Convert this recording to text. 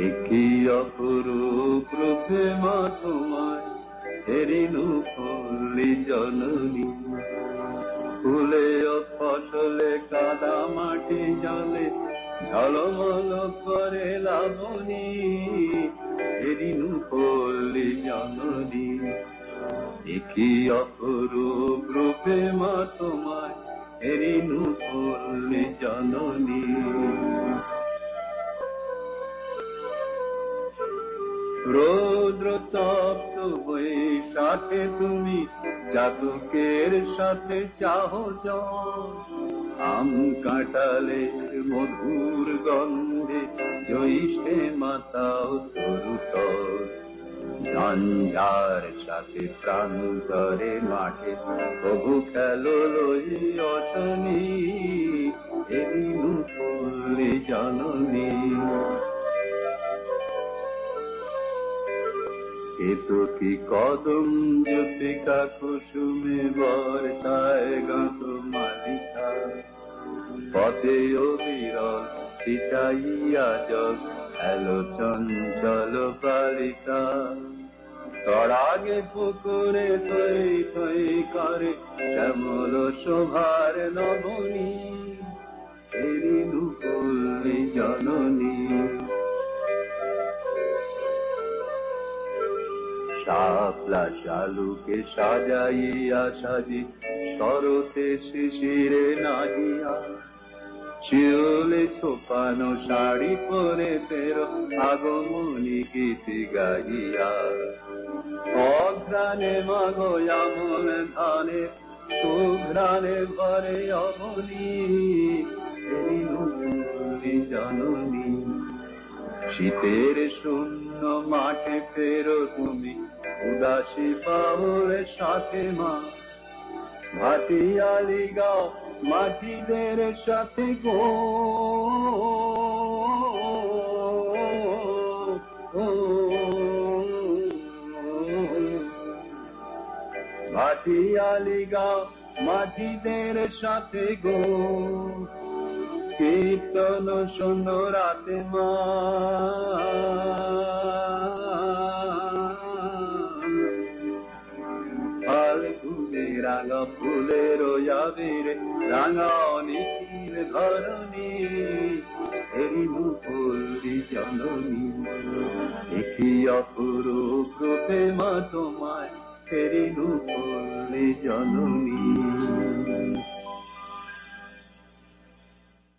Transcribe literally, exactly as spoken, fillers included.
একই অপরূপ রূপে মা তোমায় হেরিনু পল্লী জননী। ফুলে ও ফসলে কাদা মাটি জলে ঝলমল করে লাবণী, হেরিনু পল্লী জননী। একই অপরূপ রূপে মা তোমায় হেরিনু পল্লী জননী। রৌদ্র তপ্ত বৈশাখে তুমি চাতকের সাথে চাহো জল, আম কাঁঠালের মধুর গন্ধে জ্যৈষ্ঠে মাতাও তরুতল। ঝঞ্ঝার সাথে প্রান্তরে মাঠে প্রভু খেলো লই অশনি, হেরিনু পল্লী জননী। কেতকী কদম জ্যোতিকা কুসুমে বর্ষায় গাঁথ মালিকা, পথে অবিরল ছিটাইয়া জল এলো চঞ্চল বালিকা। তড়াগে পুকুরে থই থই করে শ্যামল শোভার নবনী, হেরিনু পল্লী জননী। শাপলা শালুকে সাজাইয়া সাজি শরতে শিশিরে নাহিয়া, শিউলে ছোপানো শাড়ি পরে ফেরো আগমনী গীত গাইয়া। অঘ্রাণে মাগো আমন ধানে সুঘ্রাণে ভরে অবনী, হেরিনু পল্লী জননী। শীতের শূন্য মাঠে ফেরো তুমি উদাসী বাউলের সাথে মা, ভাটিয়ালি গাও মাঝিদের সাথে গো। ভাটিয়ালি গাও মাঝিদের সাথে গো, কীর্তন শোনো রাতে মা। ফাল্গুনে রাঙা ফুলের আবিরে রাঙাও নিখিল ধরণী, হেরিনু পল্লী জননী। একই অপরূপ রূপে মা তোমায় হেরিনু পল্লী জননী।